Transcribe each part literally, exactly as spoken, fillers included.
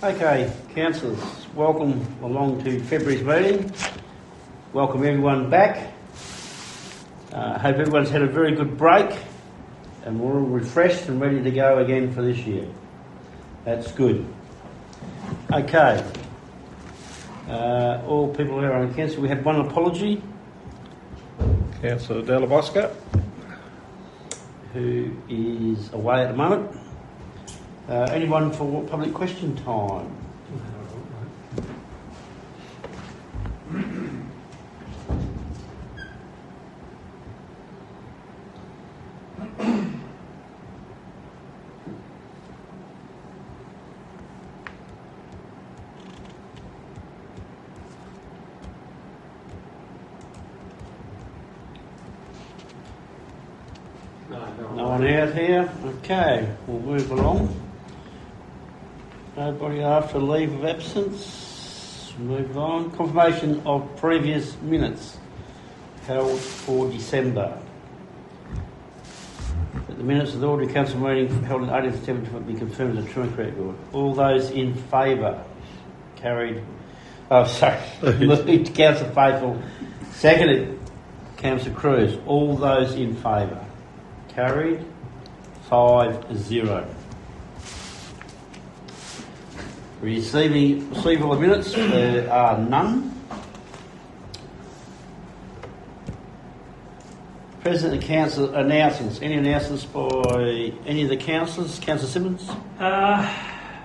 Okay, councillors, welcome along to February's meeting. Welcome everyone back. I uh, hope everyone's had a very good break and we're all refreshed and ready to go again for this year. That's good. Okay. Uh, all people who are on council, we have one apology. Councillor Della Bosca, who is away at the moment. Uh, anyone for public question time? No one out here? Okay, we'll move along. Nobody after leave of absence? Move on. Confirmation of previous minutes held for December. That the minutes of the Ordinary Council meeting held on eighteenth of September be confirmed as a true and correct record. All those in favour? Carried. Oh, sorry. Moved Councillor Faithful. Seconded Councillor Cruz. All those in favour? Carried. Five zero. Receiving receival of minutes, there are none. President and Council announcements. Any announcements by any of the councillors? Councillor Simmons? Uh,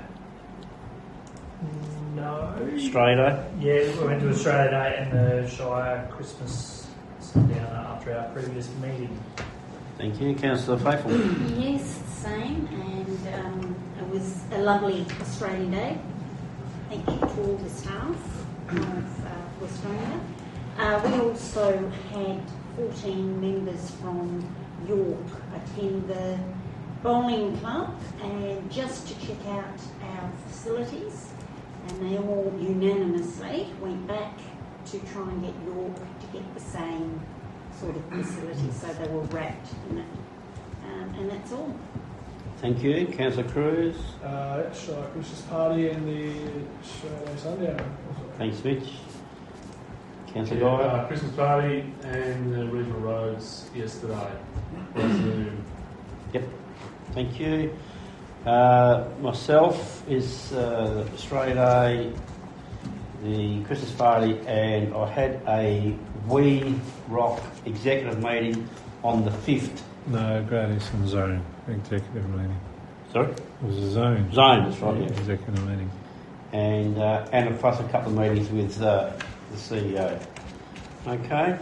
no. Australia Day? Yeah, we went to Australia Day and the Shire Christmas sundown after our previous meeting. Thank you. Councillor Faithful? Yes, same, and um, it was a lovely Australia Day. Thank you to all the staff of uh, Australia. Uh, we also had fourteen members from York attend the bowling club and just to check out our facilities, and they all unanimously went back to try and get York to get the same sort of facility, so they were wrapped in it. Um, and that's all. Thank you. Councillor Cruz? Uh, Shire Christmas Party and the Shire Sundown. Thanks, Mitch. Councillor Yeah, Guy? uh, Christmas party and the regional roads yesterday. Zoom. Yep. Thank you. Uh, myself is uh, Australia Day, the Christmas party, and I had a We Rock executive meeting on the fifth. no, Gradison Zone executive meeting. Sorry? It was a zone. Zone, that's right, yeah. Executive meeting. And, uh, and plus a couple of meetings with uh, the C E O. Okay.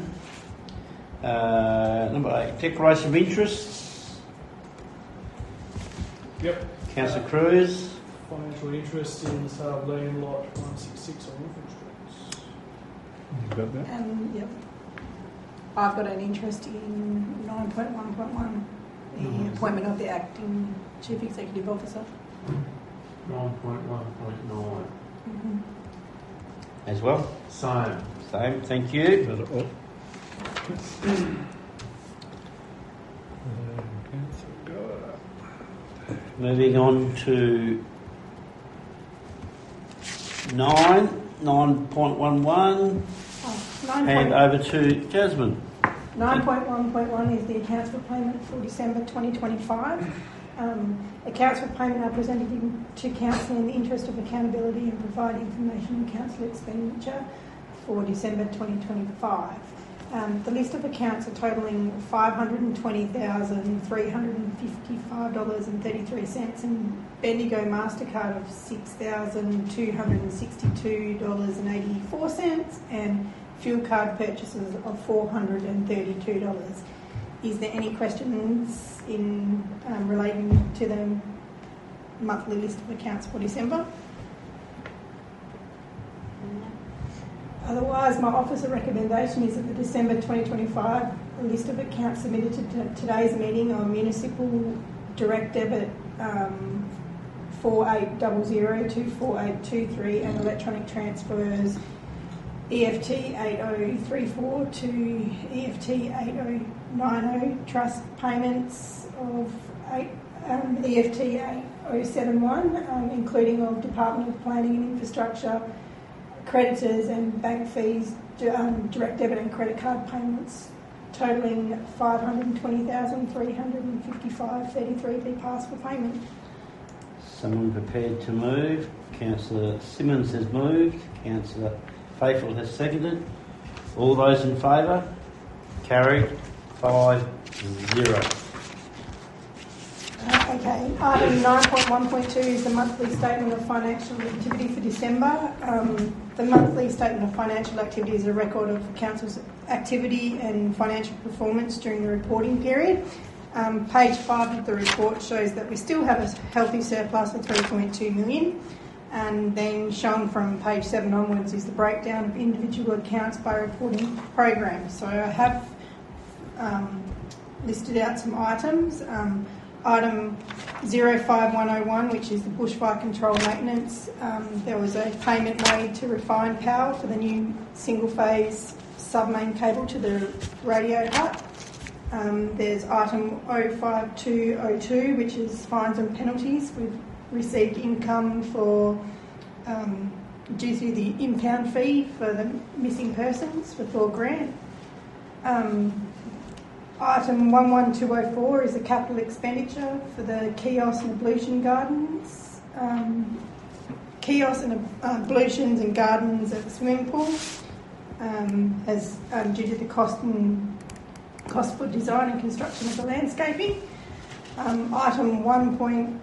Uh, number eight, declaration of interests. Yep. Councillor Cruz. Financial interest in the sale of land lot one sixty-six on Wolfen Street. You got that? Um, yep. I've got an interest in nine point one point one, the Mhm. appointment of the acting chief executive officer. nine point one point nine. Mm-hmm. As well. Same. Same, thank you. Is that all? Uh, Councillor Guy. Moving on to nine, nine point one one. Oh, nine Hand point- over to Jasmine. nine point one point one is the accounts for payment for December twenty twenty-five. Um, accounts for payment are presented in, to council in the interest of accountability and provide information on council expenditure for December twenty twenty-five. Um, the list of accounts are totalling five hundred twenty thousand three hundred fifty-five dollars and thirty-three cents and Bendigo MasterCard of six thousand two hundred sixty-two dollars and eighty-four cents and fuel card purchases of four hundred thirty-two dollars. Is there any questions in um, relating to the monthly list of accounts for December? Otherwise, my officer recommendation is that the December twenty twenty-five list of accounts submitted to t- today's meeting are municipal direct debit um, four eight zero zero to four eight two three and electronic transfers E F T eight oh three four to E F T eight oh nine oh, trust payments of eight, um, E F T eight oh seven one, um, including of Department of Planning and Infrastructure, creditors and bank fees, um, direct debit and credit card payments, totalling five hundred twenty thousand three hundred fifty-five dollars thirty-three be passed for payment. Someone prepared to move? Councillor Simmons has moved. Councillor Faithful has seconded. All those in favour? Carried. Five zero. Uh, okay, item nine point one point two is the monthly statement of financial activity for December. Um, the monthly statement of financial activity is a record of the Council's activity and financial performance during the reporting period. Um, page five of the report shows that we still have a healthy surplus of three point two million, and then shown from page seven onwards is the breakdown of individual accounts by reporting program. So I have um, listed out some items. Um, item zero five one oh one, which is the bushfire control maintenance. Um, there was a payment made to Refine Power for the new single phase submain cable to the radio hut. Um, there's item oh five two oh two, which is fines and penalties. We've received income for um, due to the impound fee for the missing persons for Thor Grant. Um, item one one two oh four is a capital expenditure for the kiosk and ablution gardens. Um, kiosks and uh, ablutions and gardens at the swimming pool, um, as um, due to the cost and cost for design and construction of the landscaping. Um, item one point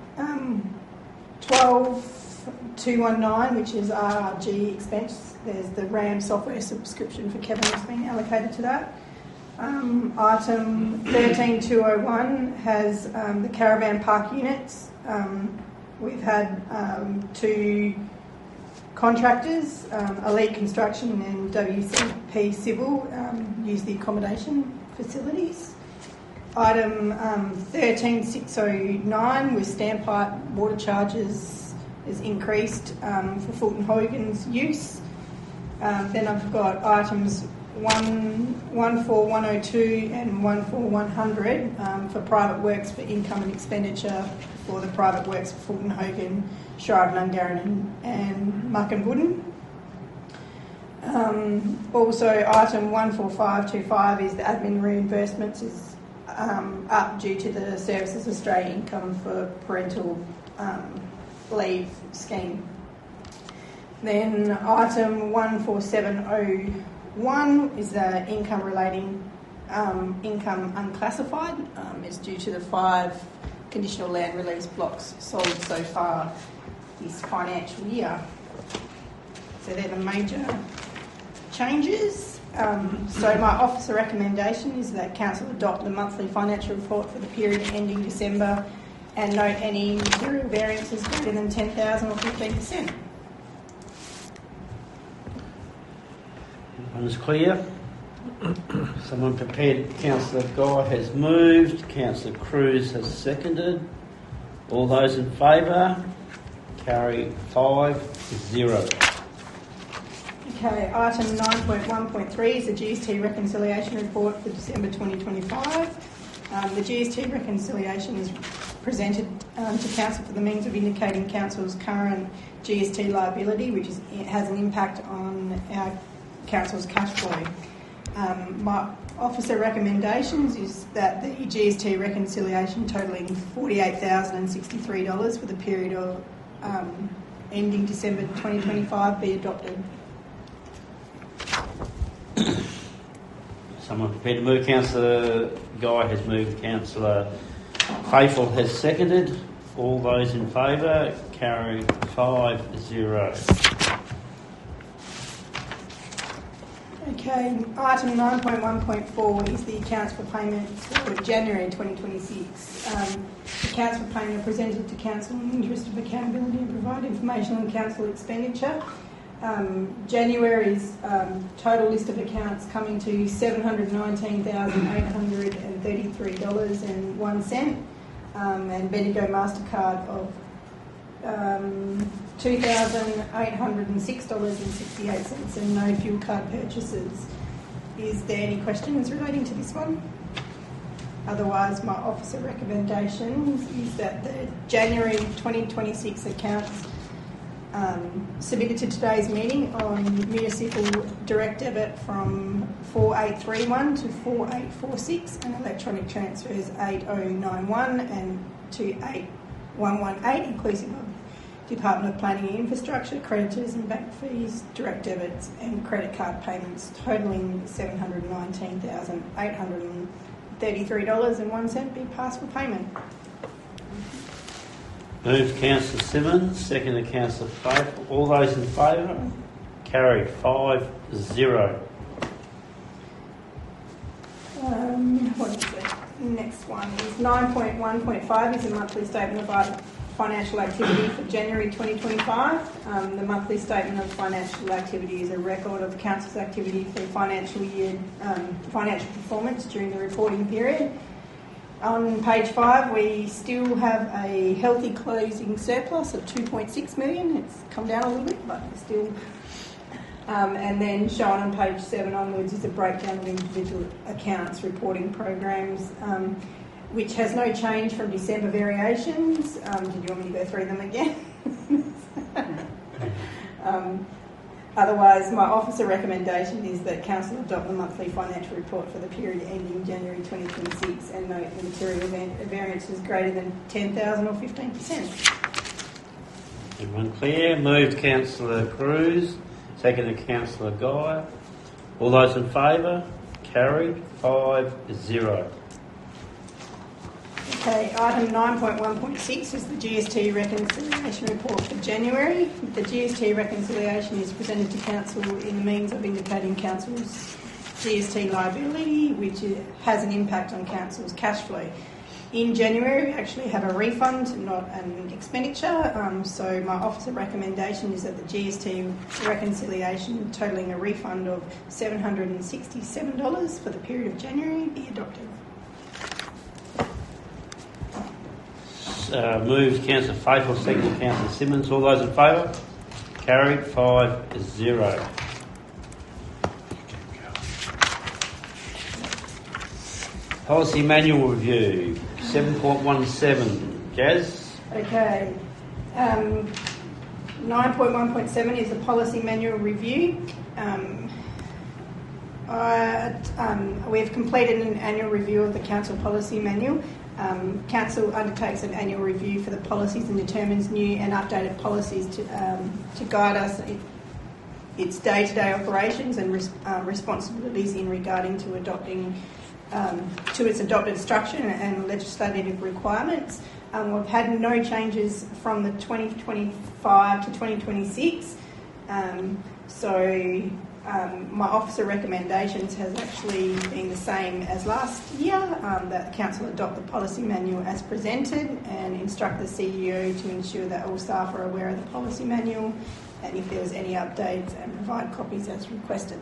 twelve two one nine, which is R R G expense. There's the RAM software subscription for Kevin that's been allocated to that. Um, item thirteen two oh one has um, the caravan park units. Um, we've had um, two contractors, um, Elite Construction and W C P Civil, um, use the accommodation facilities. Item um, thirteen six oh nine with standpipe water charges is increased um, for Fulton Hogan's use. Um, then I've got items one four one oh two and one four one hundred um, for private works for income and expenditure for the private works for Fulton Hogan, Shire of Nungarran and, and Muck and Wooden. Um, also, item one four five two five is the admin reimbursements is um, up due to the Services Australia income for parental um, leave scheme. Then item one four seven oh one is the income relating um, income unclassified. Um, it's due to the five conditional land release blocks sold so far this financial year. So they're the major changes. Um, so my officer recommendation is that Council adopt the monthly financial report for the period ending December and note any material variances greater than ten thousand or fifteen percent. Everyone's clear? Someone prepared. Councillor Guy has moved. Councillor Cruz has seconded. All those in favour? Carry five zero. Okay, item nine point one point three is the G S T reconciliation report for December twenty twenty-five. Um, the G S T reconciliation is presented um, to Council for the means of indicating Council's current G S T liability, which is, it has an impact on our Council's cash flow. Um, my officer recommendations is that the G S T reconciliation totalling forty-eight thousand sixty-three dollars for the period of um, ending December twenty twenty-five be adopted. Someone prepared to move. Councillor Guy has moved. Councillor Faithful has seconded. All those in favour? Carry five zero. Okay, item nine point one point four is the accounts for payment for January twenty twenty-six. Um, accounts for payment are presented to Council in the interest of accountability and provide information on Council expenditure. Um, January's um, total list of accounts coming to seven hundred nineteen thousand eight hundred thirty-three dollars and one cent, um, and Bendigo MasterCard of um, two thousand eight hundred six dollars and sixty-eight cents, and no fuel card purchases. Is there any questions relating to this one? Otherwise, my officer recommendations is that the January twenty twenty-six accounts um, submitted to today's meeting on municipal direct debit from four eight three one to four eight four six and electronic transfers eight oh nine one and to eight one one eight, inclusive of Department of Planning and Infrastructure, creditors and bank fees, direct debits and credit card payments totalling seven hundred nineteen thousand eight hundred thirty-three dollars and one cent be passed for payment. Moved Councillor Simmons, seconded Councillor Faithful. All those in favour? Carried five zero. Um, what is it? Next one is nine point one point five is a monthly statement of financial activity for January twenty twenty-five. Um, the monthly statement of financial activity is a record of the council's activity for the financial year, um, financial performance during the reporting period. On page five, we still have a healthy closing surplus of two point six million. It's come down a little bit, but it's still. Um, and then shown on page seven onwards is a breakdown of individual accounts reporting programs, um, which has no change from December variations. Um, did you want me to go through them again? um, otherwise, my officer recommendation is that Council adopt the monthly financial report for the period ending January twenty twenty-six and note the material variance was greater than ten thousand or fifteen percent. Everyone clear? Moved Councillor Cruz, seconded Councillor Guy. All those in favour? Carried five zero. Okay, item nine point one point six is the G S T reconciliation report for January. The G S T reconciliation is presented to Council in the means of indicating Council's G S T liability, which has an impact on Council's cash flow. In January, we actually have a refund, not an expenditure, um, so my officer recommendation is that the G S T reconciliation totalling a refund of seven hundred sixty-seven dollars for the period of January be adopted. Uh, moved Councillor Faithful, seconded Councillor Simmons. All those in favour? Carried five zero. Policy manual review, seven point one seven. Jazz? Okay. Um, nine point one point seven is a policy manual review. Um, I, um, we've completed an annual review of the Council policy manual. Um, Council undertakes an annual review for the policies and determines new and updated policies to, um, to guide us in its day-to-day operations and res- uh, responsibilities in regarding to adopting um, to its adopted structure and legislative requirements. Um, we've had no changes from the twenty twenty-five to twenty twenty-six, um, so um, my officer recommendations has actually been the same as last year, um, that the Council adopt the policy manual as presented and instruct the C E O to ensure that all staff are aware of the policy manual and if there was any updates and provide copies as requested.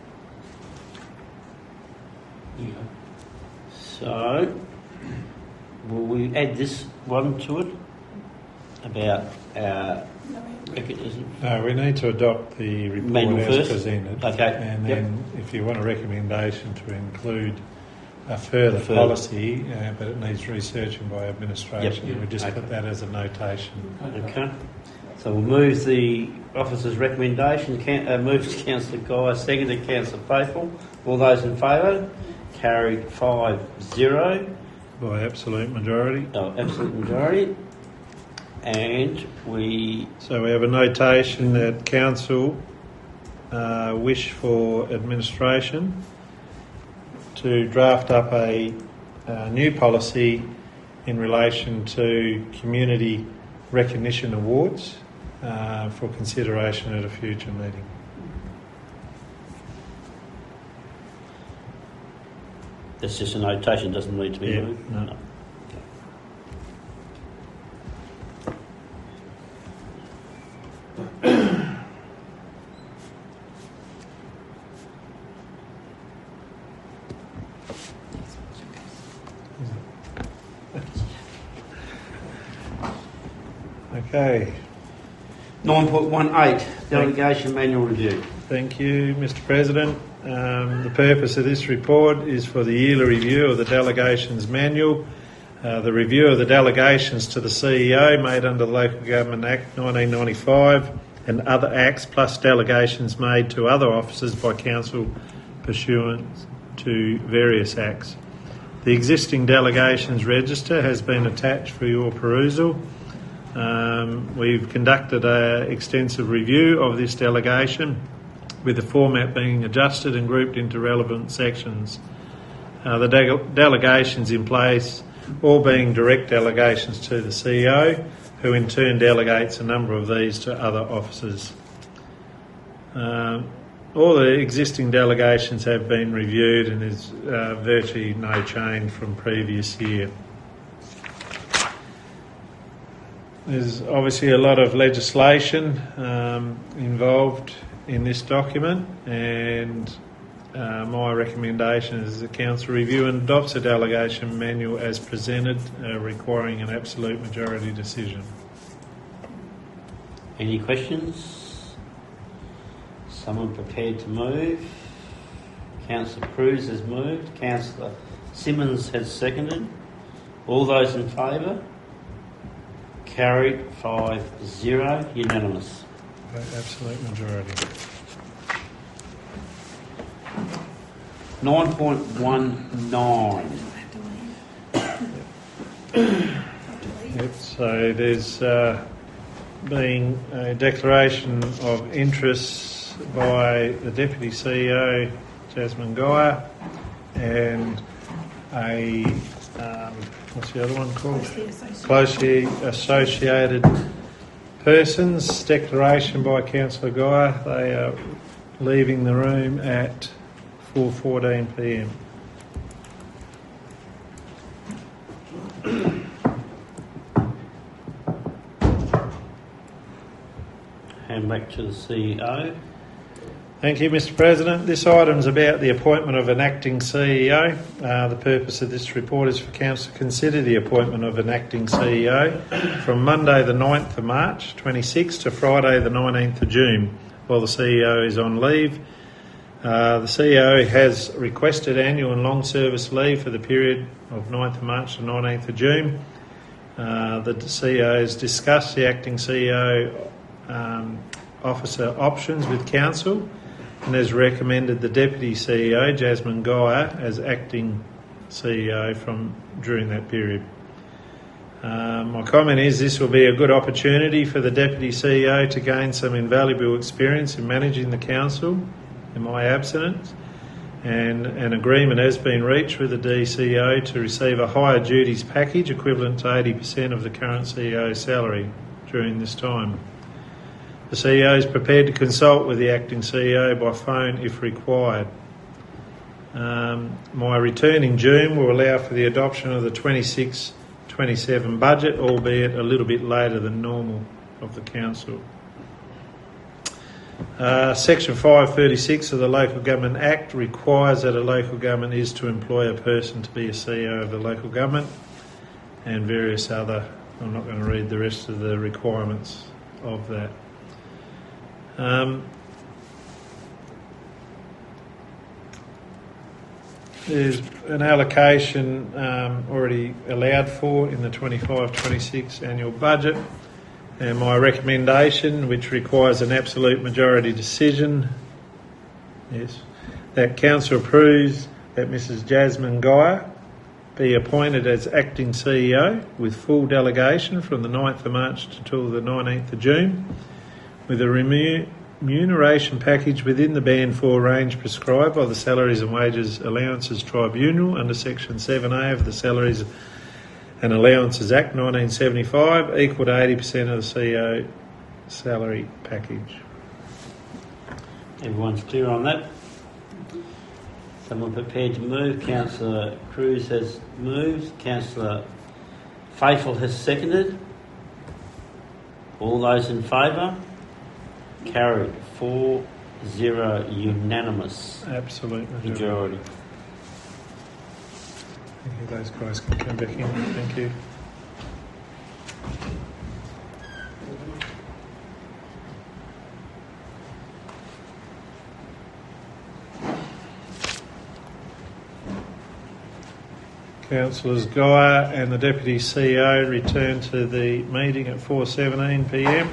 Yeah. So, will we add this one to it about our record, isn't No, we need to adopt the report Manual as first? presented. Okay, And yep. then if you want a recommendation to include a further, Further. policy, uh, but it needs researching by administration, Yep. we just Okay. put that as a notation. Okay. So we'll move the officer's recommendation. Can, uh, moved Councillor Guy, seconded Councillor Faithful. All those in favour? Carried five zero. By absolute majority. Oh, absolute majority. And we... So we have a notation that council uh, wish for administration to draft up a, uh new policy in relation to community recognition awards uh, for consideration at a future meeting. That's just a notation, doesn't need to be Yeah, moved? no. Okay. nine point one eight, Delegation Manual Review. Thank you, Mister President. Um, the purpose of this report is for the yearly review of the Delegations Manual. Uh, the review of the delegations to the C E O made under the Local Government Act nineteen ninety-five and other acts, plus delegations made to other officers by Council pursuant to various acts. The existing delegations register has been attached for your perusal. Um, we've conducted an extensive review of this delegation, with the format being adjusted and grouped into relevant sections. Uh, the de- delegations in place all being direct delegations to the C E O, who in turn delegates a number of these to other officers. Uh, all the existing delegations have been reviewed and there's uh, virtually no change from previous year. There's obviously a lot of legislation um, involved in this document, and uh, my recommendation is the Council review and adopts a delegation manual as presented, uh, requiring an absolute majority decision. Any questions? Someone prepared to move? Councillor Cruz has moved. Councillor Simmons has seconded. All those in favour? Carried five zero, unanimous. Absolute majority. nine point one nine. Yep, so there's uh, been a declaration of interest by the Deputy C E O, Jasmine Goyer, and a, um, what's the other one called? Closely associated persons. Declaration by Councillor Goyer. They are leaving the room at four fourteen p m. Hand back to the C E O. Thank you, Mister President. This item is about the appointment of an acting C E O. Uh, the purpose of this report is for Council to consider the appointment of an acting C E O from Monday the ninth of March twenty-six to Friday the nineteenth of June, while the C E O is on leave. Uh, the C E O has requested annual and long service leave for the period of ninth of March to nineteenth of June. Uh, the C E O has discussed the acting C E O um, officer options with Council and has recommended the Deputy C E O, Jasmine Goyer, as acting C E O from during that period. Uh, my comment is this will be a good opportunity for the Deputy C E O to gain some invaluable experience in managing the Council in my absence, and an agreement has been reached with the D C E O to receive a higher duties package equivalent to eighty percent of the current C E O's salary during this time. The C E O is prepared to consult with the acting C E O by phone if required. Um, my return in June will allow for the adoption of the twenty-six twenty-seven budget, albeit a little bit later than normal of the Council. Uh, Section five thirty-six of the Local Government Act requires that a local government is to employ a person to be a C E O of the local government, and various other, I'm not going to read the rest of the requirements of that. Um, there's an allocation um, already allowed for in the twenty-five twenty-six annual budget, and my recommendation, which requires an absolute majority decision, is that Council approves that Missus Jasmine Goyer be appointed as acting C E O with full delegation from the ninth of March until the nineteenth of June, with a remuneration package within the Band four range prescribed by the Salaries and Wages Allowances Tribunal under Section seven A of the Salaries and Allowances Act nineteen seventy-five, equal to eighty percent of the C E O salary package. Everyone's clear on that? Someone prepared to move? Councillor Cruz has moved. Councillor Faithful has seconded. All those in favour? Carried. four zero, unanimous Absolute majority. majority. Thank you. Those guys can come back in. Thank you. Councillors Guy and the Deputy C E O return to the meeting at four seventeen p m.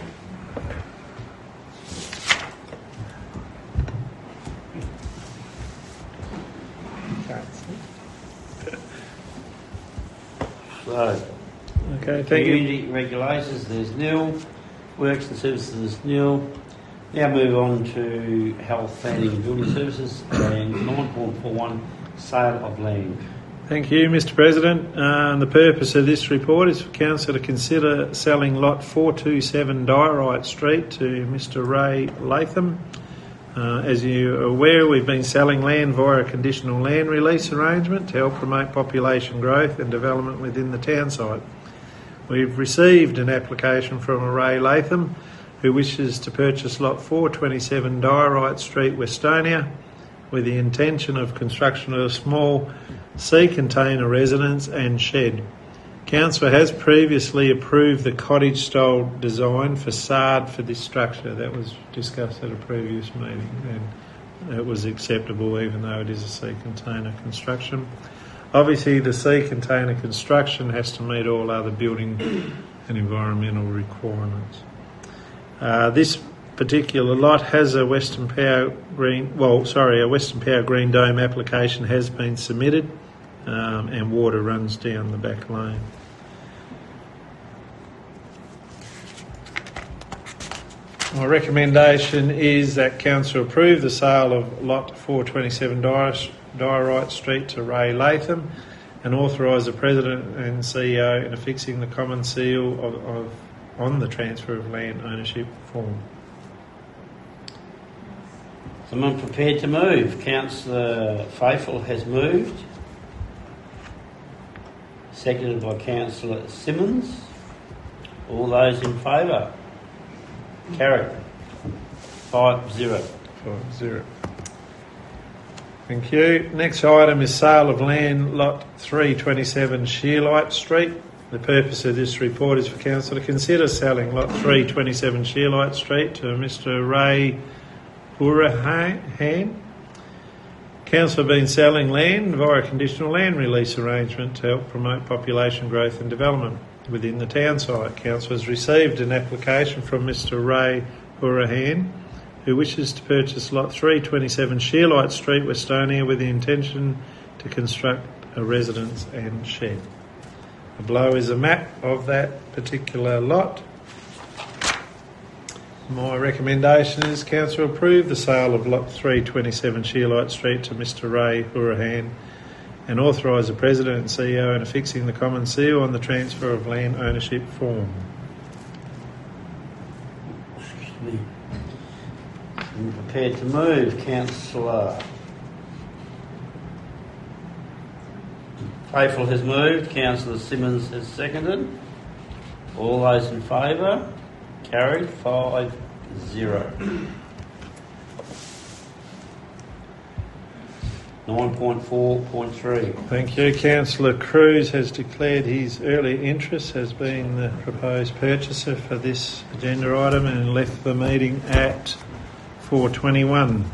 So, Okay, thank you. community regulations, there's nil. Works and services, there's nil. Now move on to health, planning and building services and nine point four one, sale of land. Thank you, Mister President. Uh, the purpose of this report is for Council to consider selling lot four twenty-seven Diorite Street to Mister Ray Latham. Uh, as you are aware, we've been selling land via a conditional land release arrangement to help promote population growth and development within the town site. We've received an application from a Ray Latham who wishes to purchase lot four twenty-seven Diorite Street, Westonia, with the intention of construction of a small sea container residence and shed. Council has previously approved the cottage-style design facade for this structure. That was discussed at a previous meeting and it was acceptable even though it is a sea container construction. Obviously the sea container construction has to meet all other building and environmental requirements. Uh, this particular lot has a Western Power Green, well, sorry, a Western Power Green Dome application has been submitted, um, and water runs down the back lane. My recommendation is that Council approve the sale of lot four twenty-seven Diorite Street to Ray Latham and authorise the President and C E O in affixing the common seal of, of on the transfer of land ownership form. Someone prepared to move? Councillor Faithful has moved. Seconded by Councillor Simmons. All those in favour? Carried. Five zero. Five zero. Thank you. Next item is sale of land lot three twenty-seven Shearlight Street. The purpose of this report is for Council to consider selling lot three twenty-seven Shearlight Street to Mister Ray Hourihan. Council have been selling land via a conditional land release arrangement to help promote population growth and development within the town site. Council has received an application from Mister Ray Hourihan who wishes to purchase lot three twenty-seven Shearlight Street, Westonia, with the intention to construct a residence and shed. Below is a map of that particular lot. My recommendation is Council approve the sale of lot three twenty-seven Shearlight Street to Mister Ray Hourihan and authorise the President and C E O in affixing the common seal on the transfer of land ownership form. Excuse me. I'm prepared to move. Councillor Faithful has moved. Councillor Simmons has seconded. All those in favour? Carried. Five zero. nine point four point three. Thank you. Councillor Cruz has declared his early interest as being the proposed purchaser for this agenda item and left the meeting at four twenty-one.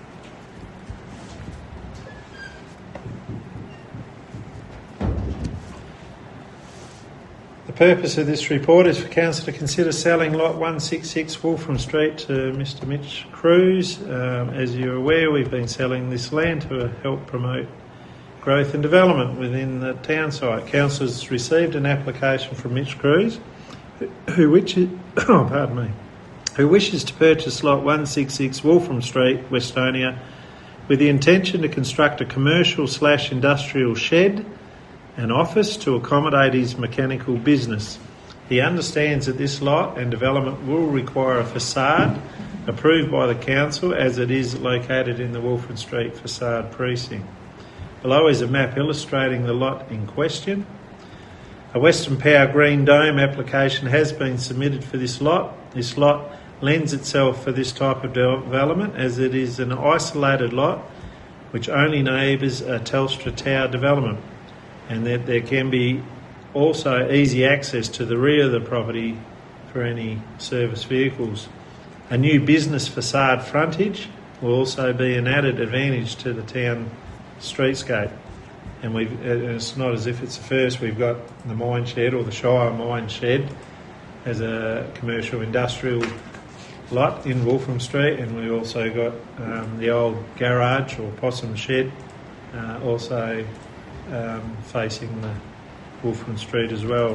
The purpose of this report is for Council to consider selling lot one sixty-six Wolfram Street to Mister Mitch Cruz. Um, as you're aware, we've been selling this land to help promote growth and development within the town site. Council has received an application from Mitch Cruz, who, which is, oh, pardon me, who wishes to purchase lot one sixty-six Wolfram Street, Westonia, with the intention to construct a commercial slash industrial shed an office to accommodate his mechanical business. He understands that this lot and development will require a facade approved by the council as it is located in the Wolfram Street facade precinct. Below is a map illustrating the lot in question. A Western Power Green Dome application has been submitted for this lot. This lot lends itself for this type of development as it is an isolated lot which only neighbours a Telstra Tower development, and that there can be also easy access to the rear of the property for any service vehicles. A new business facade frontage will also be an added advantage to the town streetscape. and we've, and it's not as if it's the first. We've got the mine shed or the Shire mine shed as a commercial industrial lot in Wolfram Street, and we also got um, the old garage or possum shed uh, also um, facing the Wolfram Street as well.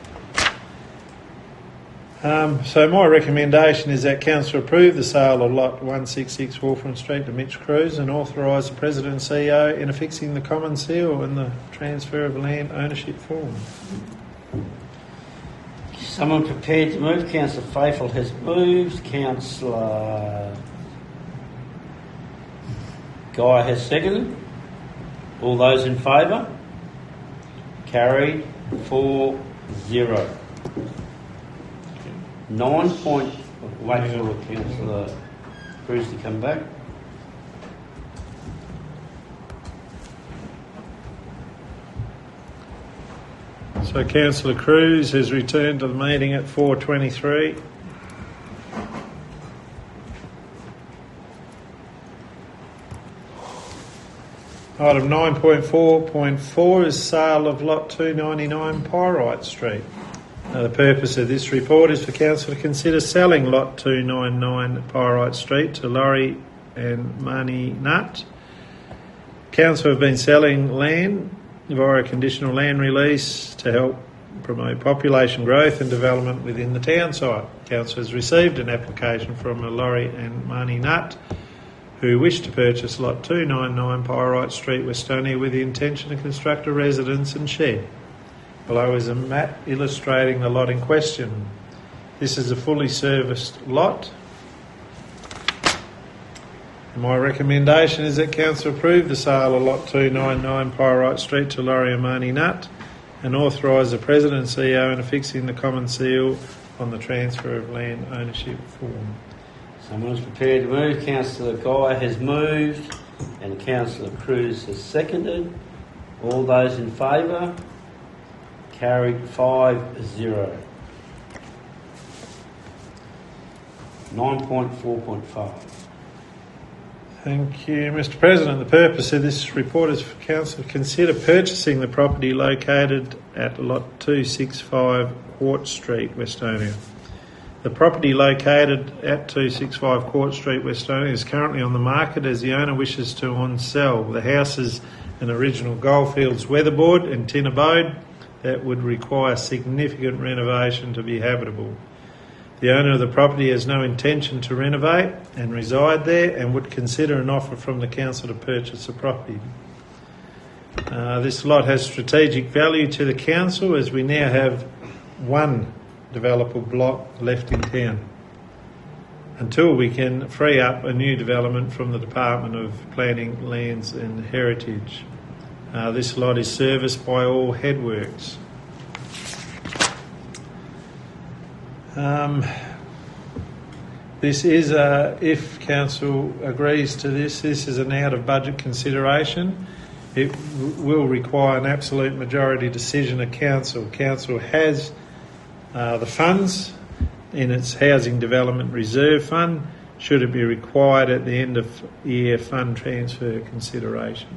Um, so my recommendation is that Council approve the sale of lot one sixty-six Wolfram Street to Mitch Cruz and authorise the President and C E O in affixing the common seal and the transfer of land ownership form. Someone prepared to move? Councillor Faithful has moved. Councillor Guy has seconded. All those in favour? Carried four zero. Nine point. Wait for Councillor Cruz to come back. So Councillor Cruz has returned to the meeting at four twenty-three. Item nine point four point four is sale of lot two ninety-nine Pyrite Street. Now, the purpose of this report is for Council to consider selling lot two ninety-nine Pyrite Street to Laurie and Marnie Nutt. Council have been selling land via a conditional land release to help promote population growth and development within the town site. Council has received an application from Laurie and Marnie Nutt, who wish to purchase lot two ninety-nine Pyrite Street, Westonia, with the intention to construct a residence and shed. Below is a map illustrating the lot in question. This is a fully serviced lot. My recommendation is that Council approve the sale of lot two ninety-nine Pyrite Street to Laurie and Marnie Nutt and authorise the President and C E O in affixing the common seal on the transfer of land ownership form. Someone's prepared to move. Councillor Guy has moved and Councillor Cruz has seconded. All those in favour? Carried five zero. nine point four point five. Thank you, Mister President. The purpose of this report is for Council to consider purchasing the property located at lot two sixty-five Quart Street, Westonia. The property located at two sixty-five Quart Street, Westonia is currently on the market as the owner wishes to on-sell. The house is an original Goldfields weatherboard and tin abode that would require significant renovation to be habitable. The owner of the property has no intention to renovate and reside there and would consider an offer from the council to purchase the property. Uh, this lot has strategic value to the council as we now have one developable block left in town until we can free up a new development from the Department of Planning, Lands and Heritage. Uh, this lot is serviced by all headworks. Um, this is, a, if Council agrees to this, this is an out of budget consideration. It w- will require an absolute majority decision of Council. Council has uh, the funds in its Housing Development Reserve Fund, should it be required at the end of year fund transfer consideration.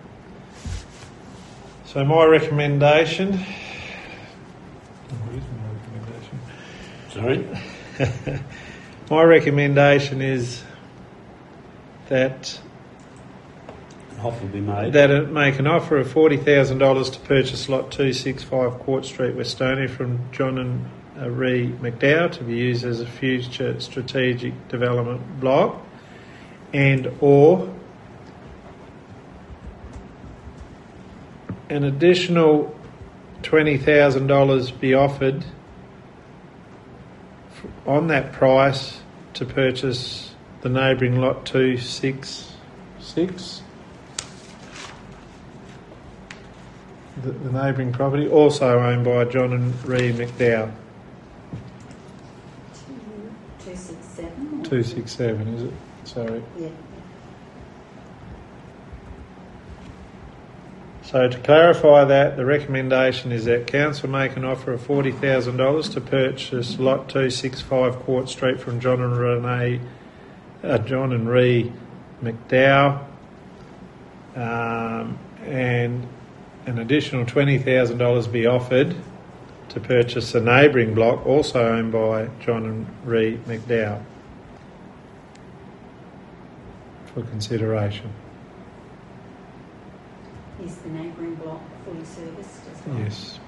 So my recommendation... What is my recommendation? Sorry? My recommendation is that An offer will be made. that it make an offer of forty thousand dollars to purchase lot two sixty-five Quart Street, Westonia from John and uh, Ree McDowell to be used as a future strategic development block, and or an additional twenty thousand dollars be offered on that price to purchase the neighbouring lot two sixty-six, the, the neighbouring property, also owned by John and Ree McDowell. two six seven? two sixty-seven, is it? Sorry. Yeah. So to clarify that, the recommendation is that Council make an offer of forty thousand dollars to purchase lot two sixty-five Quart Street from John and Renee, uh, John and Ree McDowell, um, and an additional twenty thousand dollars be offered to purchase a neighbouring block also owned by John and Ree McDowell for consideration. Is the neighbouring block fully serviced as well? Yes.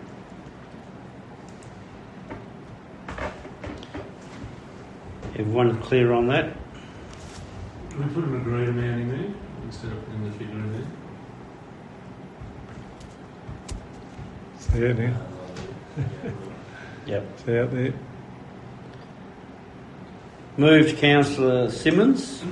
Everyone clear on that? Can we put an agreed amount in there instead of putting the figure in there? It's there now. Yep. It's out there. Moved Councillor Simmons.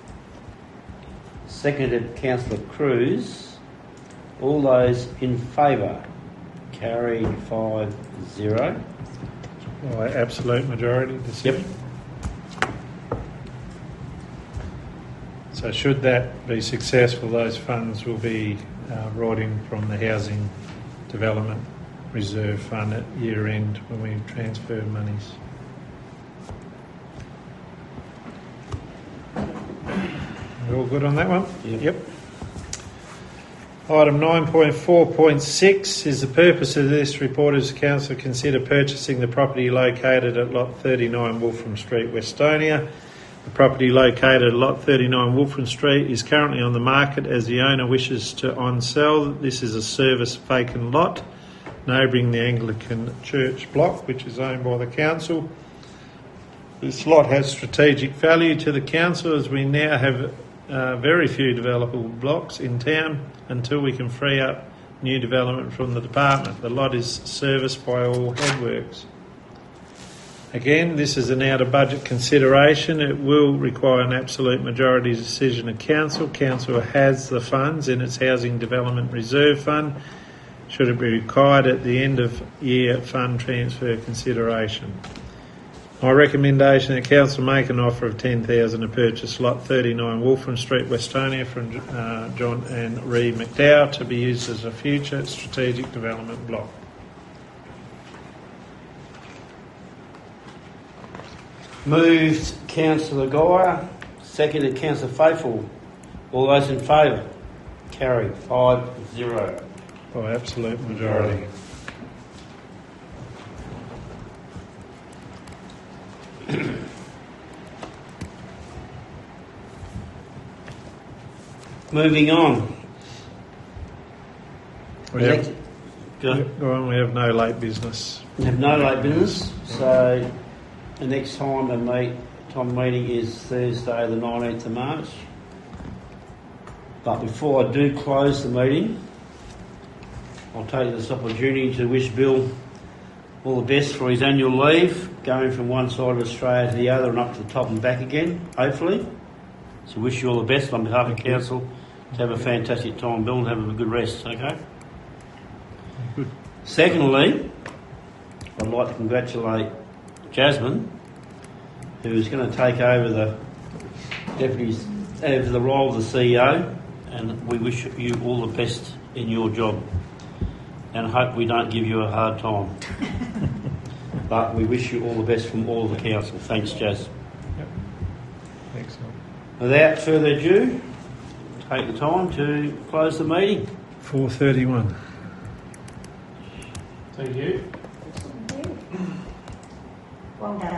Seconded Councillor Cruz. All those in favour? Carried five zero. By absolute majority decision. Yep. So should that be successful, those funds will be uh, brought in from the Housing Development Reserve Fund at year end when we transfer monies. We all good on that one? Yep. Yep. Item nine point four point six is the purpose of this report is the Council consider purchasing the property located at Lot thirty-nine Wolfram Street, Westonia. The property located at Lot thirty-nine Wolfram Street is currently on the market as the owner wishes to on-sell. This is a service vacant lot neighbouring the Anglican Church block, which is owned by the Council. This lot has strategic value to the Council as we now have uh, very few developable blocks in town until we can free up new development from the department. The lot is serviced by all headworks. Again, this is an out-of-budget consideration. It will require an absolute majority decision of Council. Council has the funds in its Housing Development Reserve Fund, should it be required at the end of year fund transfer consideration. My recommendation that Council make an offer of ten thousand dollars to purchase Lot thirty-nine Wolfram Street, Westonia from uh, John and Ree McDowell to be used as a future strategic development block. Moved Councillor Guy, seconded Councillor Faithful. All those in favour? Carried five zero. By absolute majority. Moving on. We have, Go. go on, we have no late business. We have no late business, so the next time the meet, time meeting is Thursday the nineteenth of March. But before I do close the meeting, I'll take this opportunity to wish Bill all the best for his annual leave, going from one side of Australia to the other and up to the top and back again, hopefully. So wish you all the best on behalf of Council. To have a fantastic time, Bill, and have a good rest, okay? Good. Secondly, I'd like to congratulate Jasmine, who is going to take over the deputy's, over the role of the C E O, and we wish you all the best in your job, and hope we don't give you a hard time. But we wish you all the best from all of the council. Thanks, Jaz. Yep. Excellent. Without further ado, take the time to close the meeting. four thirty-one. Thank you. Thank you. Well done.